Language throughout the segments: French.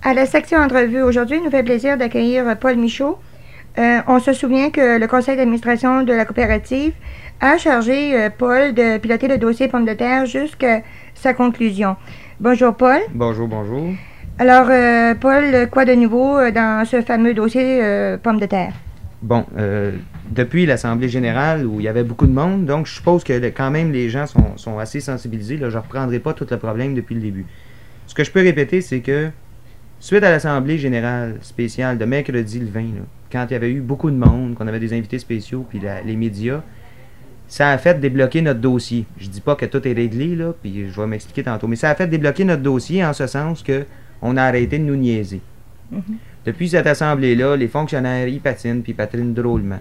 À la section entrevue aujourd'hui, il nous fait plaisir d'accueillir Paul Michaud. On se souvient que le conseil d'administration de la coopérative a chargé Paul de piloter le dossier pommes de terre jusqu'à sa conclusion. Bonjour Paul. Bonjour, bonjour. Alors Paul, quoi de nouveau dans ce fameux dossier pommes de terre? Bon, depuis l'Assemblée générale où il y avait beaucoup de monde, donc je suppose que quand même les gens sont assez sensibilisés. Là, je ne reprendrai pas tout le problème depuis le début. Ce que je peux répéter, c'est que suite à l'Assemblée générale spéciale de mercredi le 20, là, quand il y avait eu beaucoup de monde, qu'on avait des invités spéciaux, puis les médias, ça a fait débloquer notre dossier. Je dis pas que tout est réglé, là, puis je vais m'expliquer tantôt, mais ça a fait débloquer notre dossier en ce sens que on a arrêté de nous niaiser. Depuis cette assemblée-là, les fonctionnaires, ils patinent, puis ils patinent drôlement.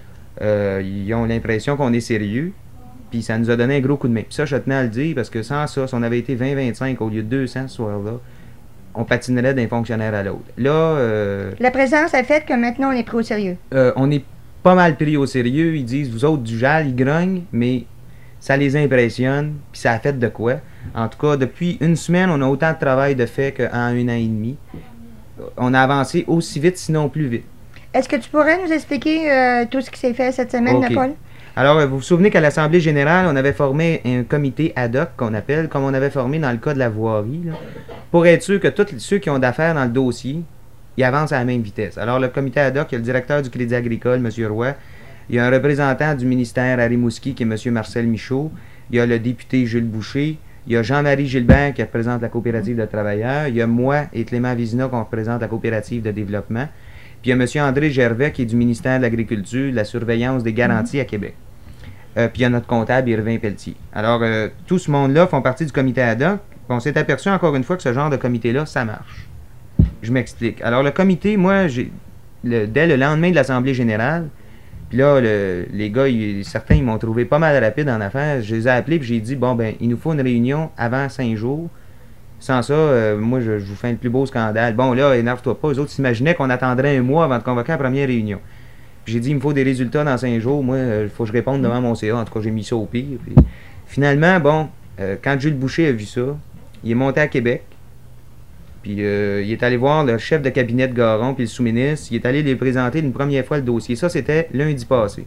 Ils ont l'impression qu'on est sérieux, puis ça nous a donné un gros coup de main. Puis ça, je tenais à le dire, parce que sans ça, si on avait été 20-25 au lieu de 200 ce soir-là, on patinerait d'un fonctionnaire à l'autre. Là, la présence a fait que maintenant on est pris au sérieux. On est pas mal pris au sérieux. Ils disent, vous autres, du JAL, ils grognent, mais ça les impressionne, puis ça a fait de quoi. En tout cas, depuis une semaine, on a autant de travail de fait qu'en un an et demi. On a avancé aussi vite, sinon plus vite. Est-ce que tu pourrais nous expliquer tout ce qui s'est fait cette semaine, Okay. Paul? Alors, vous vous souvenez qu'à l'Assemblée générale, on avait formé un comité ad hoc qu'on appelle, comme on avait formé dans le cas de la voirie, là, pour être sûr que tous ceux qui ont d'affaires dans le dossier, ils avancent à la même vitesse. Alors, le comité ad hoc, il y a le directeur du Crédit agricole, M. Roy, il y a un représentant du ministère à Rimouski, qui est M. Marcel Michaud, il y a le député Jules Boucher, il y a Jean-Marie Gilbert qui représente la coopérative de travailleurs, il y a moi et Clément Vizina qui représente la coopérative de développement, puis il y a M. André Gervais qui est du ministère de l'Agriculture, de la surveillance des garanties à Québec. Puis il y a notre comptable, Irvin Pelletier. Alors, tout ce monde-là font partie du comité ad hoc. On s'est aperçu encore une fois que ce genre de comité-là, ça marche. Je m'explique. Alors, le comité, moi, dès le lendemain de l'Assemblée générale, puis là, les gars, certains, ils m'ont trouvé pas mal rapide en affaires. Je les ai appelés, puis j'ai dit, bon, ben, il nous faut une réunion avant 5 jours. Sans ça, moi, je vous fais le plus beau scandale. Bon, là, énerve-toi pas. Eux autres s'imaginaient qu'on attendrait un mois avant de convoquer la première réunion. Puis j'ai dit, il me faut des résultats dans 5 jours. Moi, il faut que je réponde devant mon CA. En tout cas, j'ai mis ça au pire. Puis, finalement, bon, quand Jules Boucher a vu ça, il est monté à Québec. Puis il est allé voir le chef de cabinet de Garon, puis le sous-ministre. Il est allé lui présenter une première fois le dossier. Ça, c'était lundi passé.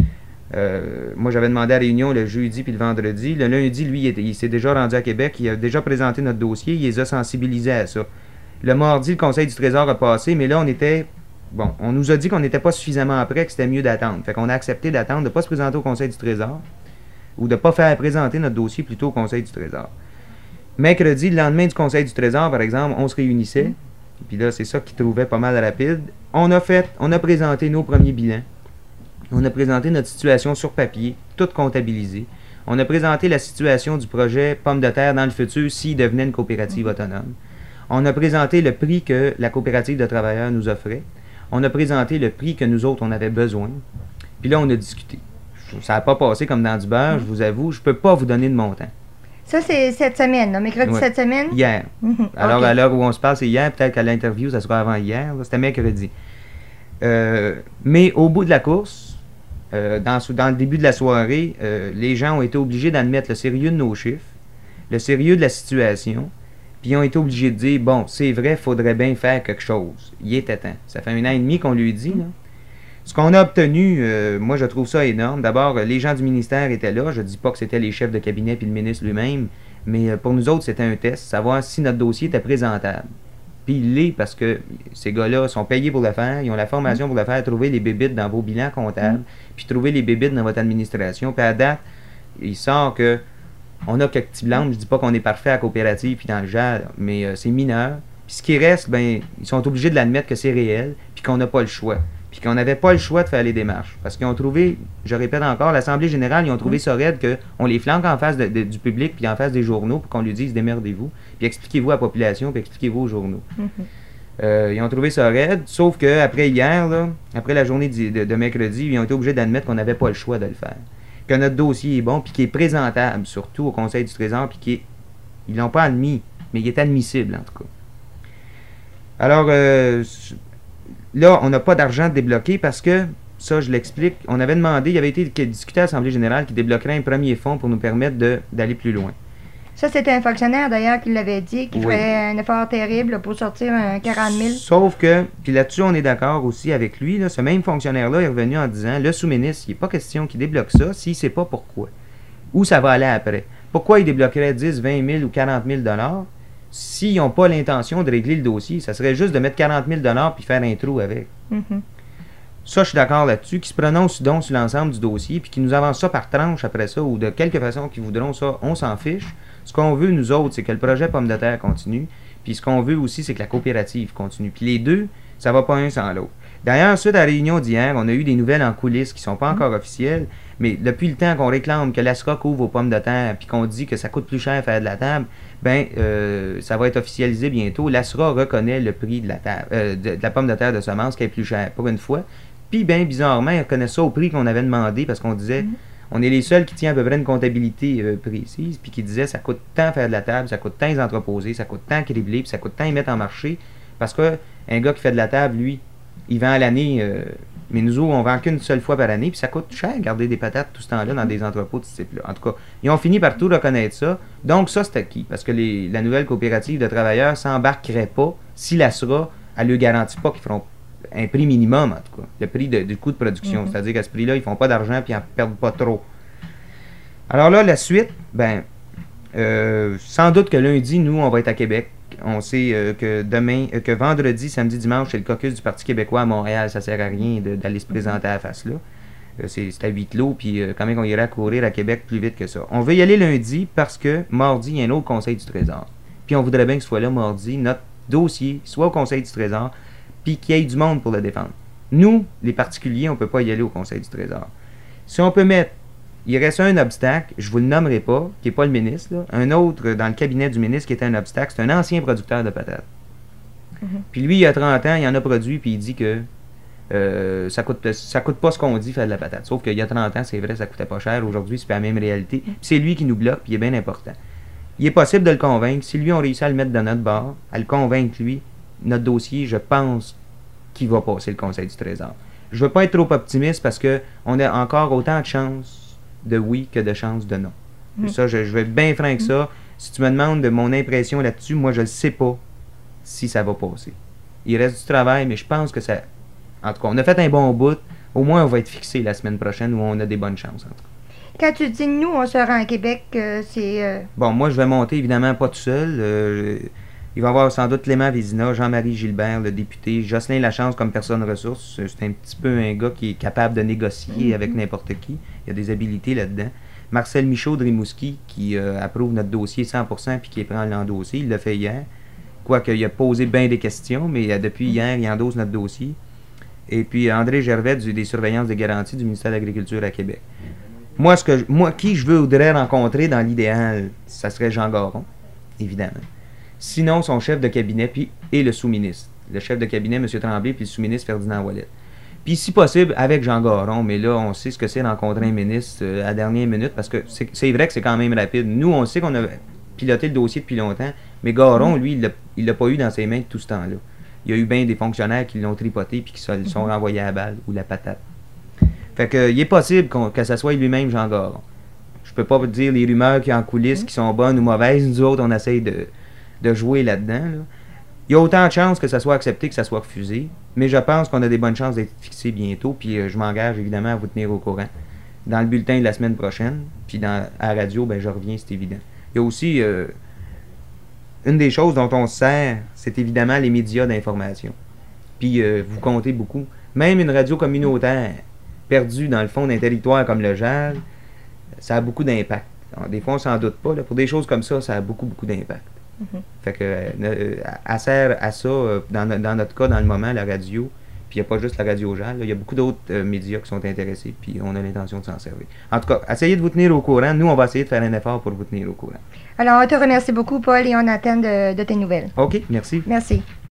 Moi, j'avais demandé à la réunion le jeudi puis le vendredi. Le lundi, lui, il s'est déjà rendu à Québec. Il a déjà présenté notre dossier. Il les a sensibilisés à ça. Le mardi, le Conseil du Trésor a passé, mais là, on était... Bon, on nous a dit qu'on n'était pas suffisamment prêt, que c'était mieux d'attendre. Fait qu'on a accepté d'attendre, de ne pas se présenter au Conseil du Trésor ou de ne pas faire présenter notre dossier plutôt au Conseil du Trésor. Mercredi, le lendemain du Conseil du Trésor, par exemple, on se réunissait. Puis là, c'est ça qu'ils trouvaient pas mal rapide. On a présenté nos premiers bilans. On a présenté notre situation sur papier, toute comptabilisée. On a présenté la situation du projet Pommes de terre dans le futur s'il devenait une coopérative autonome. On a présenté le prix que la coopérative de travailleurs nous offrait. On a présenté le prix que nous autres, on avait besoin. Puis là, on a discuté. Ça n'a pas passé comme dans du beurre, je vous avoue. Je ne peux pas vous donner de montant. Ça, c'est cette semaine, là, mercredi cette semaine? Hier. Alors, okay. À l'heure où on se parle, c'est hier. Peut-être qu'à l'interview, ça sera avant hier. C'était mercredi. Mais au bout de la course, dans le début de la soirée, les gens ont été obligés d'admettre le sérieux de nos chiffres, le sérieux de la situation, puis ils ont été obligés de dire, bon, c'est vrai, il faudrait bien faire quelque chose. Il était temps. Ça fait 1 an et demi qu'on lui dit, là. Ce qu'on a obtenu, moi, je trouve ça énorme. D'abord, les gens du ministère étaient là. Je ne dis pas que c'était les chefs de cabinet puis le ministre lui-même, mais pour nous autres, c'était un test, savoir si notre dossier était présentable. Puis il l'est parce que ces gars-là sont payés pour le faire, ils ont la formation pour le faire, trouver les bébites dans vos bilans comptables, puis trouver les bébites dans votre administration. Puis à date, il sort que on a quelques petits blancs. Je dis pas qu'on est parfait à la coopérative puis dans le genre, mais c'est mineur. Puis ce qui reste, ben ils sont obligés de l'admettre que c'est réel, puis qu'on n'a pas le choix. Puis qu'on n'avait pas le choix de faire les démarches. Parce qu'ils ont trouvé, je répète encore, l'Assemblée générale, ils ont trouvé ça raide qu'on les flanque en face du public puis en face des journaux pour qu'on lui dise démerdez-vous, puis expliquez-vous à la population, puis expliquez-vous aux journaux. Ils ont trouvé ça raide, sauf qu'après hier, là, après la journée de mercredi, ils ont été obligés d'admettre qu'on n'avait pas le choix de le faire. Que notre dossier est bon, puis qu'il est présentable, surtout au Conseil du Trésor, puis qu'ils l'ont pas admis, mais il est admissible en tout cas. Alors, là, on n'a pas d'argent débloqué parce que, ça je l'explique, on avait demandé, il avait été discuté à l'Assemblée générale qui débloquerait un premier fonds pour nous permettre d'aller plus loin. Ça, c'était un fonctionnaire, d'ailleurs, qui l'avait dit, qui Oui. ferait un effort terrible pour sortir un 40 000. Sauf que, puis là-dessus, on est d'accord aussi avec lui, là, ce même fonctionnaire-là est revenu en disant, le sous-ministre, il n'est pas question qu'il débloque ça s'il ne sait pas pourquoi. Où ça va aller après. Pourquoi il débloquerait 10, 20 000 ou 40 000 s'ils n'ont pas l'intention de régler le dossier? Ça serait juste de mettre 40 000 puis faire un trou avec. Mhm. Ça, je suis d'accord là-dessus, qu'ils se prononcent donc sur l'ensemble du dossier, puis qu'ils nous avancent ça par tranche après ça, ou de quelque façon qu'ils voudront ça, on s'en fiche. Ce qu'on veut, nous autres, c'est que le projet Pomme de terre continue, puis ce qu'on veut aussi, c'est que la coopérative continue. Puis les deux, ça va pas un sans l'autre. D'ailleurs, suite à la réunion d'hier, on a eu des nouvelles en coulisses qui sont pas encore officielles, mais depuis le temps qu'on réclame que l'ASRA couvre aux pommes de terre, puis qu'on dit que ça coûte plus cher faire de la table, ben, ça va être officialisé bientôt. L'ASRA reconnaît le prix de la table, de la pomme de terre de semence qui est plus cher, pour une fois. Puis, bien bizarrement, ils reconnaissent ça au prix qu'on avait demandé parce qu'on disait, on est les seuls qui tient à peu près une comptabilité précise, puis qui disait, ça coûte tant faire de la table, ça coûte tant les entreposer, ça coûte tant cribler, puis ça coûte tant y mettre en marché. Parce que un gars qui fait de la table, lui, il vend à l'année, mais nous autres, on vend qu'une seule fois par année, puis ça coûte cher garder des patates tout ce temps-là dans des entrepôts de ce type-là. En tout cas, ils ont fini par tout reconnaître ça. Donc, ça, c'est acquis, parce que la nouvelle coopérative de travailleurs s'embarquerait pas si l'ASRA, elle ne garantit pas qu'ils feront un prix minimum, en tout cas, le prix du coût de production. C'est-à-dire qu'à ce prix-là, ils font pas d'argent puis ils en perdent pas trop. Alors là, la suite, ben, sans doute que lundi, nous, on va être à Québec. On sait que demain, que vendredi, samedi, dimanche, c'est le caucus du Parti québécois à Montréal. Ça sert à rien d'aller se présenter à la face là. C'est à huis clos, puis quand même, on irait courir à Québec plus vite que ça. On veut y aller lundi parce que mardi, il y a un autre Conseil du Trésor. Puis on voudrait bien que ce soit là, mardi, notre dossier soit au Conseil du Trésor, puis qu'il y ait du monde pour le défendre. Nous, les particuliers, on ne peut pas y aller au Conseil du Trésor. Si on peut mettre, il reste un obstacle, je ne vous le nommerai pas, qui n'est pas le ministre, là, un autre dans le cabinet du ministre qui était un obstacle, c'est un ancien producteur de patates. Puis lui, il a 30 ans, il en a produit, puis il dit que ça coûte pas ce qu'on dit faire de la patate. Sauf qu'il y a 30 ans, c'est vrai, ça coûtait pas cher. Aujourd'hui, c'est pas la même réalité. Puis c'est lui qui nous bloque, puis il est bien important. Il est possible de le convaincre. Si lui, on réussit à le mettre de notre bord, à le convaincre, lui, notre dossier, je pense qu'il va passer le Conseil du Trésor. Je veux pas être trop optimiste parce que on a encore autant de chances de oui que de chances de non. Ça, je vais être bien franc que ça. Si tu me demandes de mon impression là-dessus, moi, je ne sais pas si ça va passer. Il reste du travail, mais je pense que ça... En tout cas, on a fait un bon bout. Au moins, on va être fixé la semaine prochaine où on a des bonnes chances. En tout cas. Quand tu dis nous, on se rend à Québec, c'est... Bon, moi, je vais monter, évidemment, pas tout seul. Il va y avoir sans doute Clément Vézina, Jean-Marie Gilbert, le député, Jocelyn Lachance comme personne ressource. C'est un petit peu un gars qui est capable de négocier avec n'importe qui. Il y a des habiletés là-dedans. Marcel Michaud de Rimouski, qui approuve notre dossier 100% puis qui est prêt à l'endosser. Il l'a fait hier. Quoique, il a posé bien des questions, mais depuis hier, il endosse notre dossier. Et puis André Gervais des surveillances des garanties du ministère de l'Agriculture à Québec. Moi, qui je voudrais rencontrer dans l'idéal, ça serait Jean Garon, évidemment. Sinon, son chef de cabinet et le sous-ministre. Le chef de cabinet, M. Tremblay, puis le sous-ministre Ferdinand Ouellet. Puis, si possible, avec Jean Garon, mais là, on sait ce que c'est rencontrer un ministre à la dernière minute, parce que c'est vrai que c'est quand même rapide. Nous, on sait qu'on a piloté le dossier depuis longtemps, mais Garon, lui, il l'a pas eu dans ses mains tout ce temps-là. Il y a eu bien des fonctionnaires qui l'ont tripoté puis qui se sont renvoyés à la balle ou la patate. Fait que, il est possible que ça soit lui-même Jean Garon. Je peux pas vous dire les rumeurs qu'il y a en coulisses qui sont bonnes ou mauvaises. Nous autres, on essaye de jouer là-dedans. Là. Il y a autant de chances que ça soit accepté que ça soit refusé, mais je pense qu'on a des bonnes chances d'être fixé bientôt, puis je m'engage évidemment à vous tenir au courant. Dans le bulletin de la semaine prochaine, puis à la radio, ben je reviens, c'est évident. Il y a aussi une des choses dont on se sert, c'est évidemment les médias d'information. Puis vous comptez beaucoup. Même une radio communautaire perdue dans le fond d'un territoire comme le Jal, ça a beaucoup d'impact. Des fois, on s'en doute pas. Là. Pour des choses comme ça a beaucoup d'impact. Fait que, elle sert à ça, dans notre cas, dans le moment, la radio. Puis il n'y a pas juste la radio Jal, il y a beaucoup d'autres médias qui sont intéressés, puis on a l'intention de s'en servir. En tout cas, essayez de vous tenir au courant. Nous, on va essayer de faire un effort pour vous tenir au courant. Alors, on te remercie beaucoup, Paul, et on attend de tes nouvelles. OK, merci. Merci.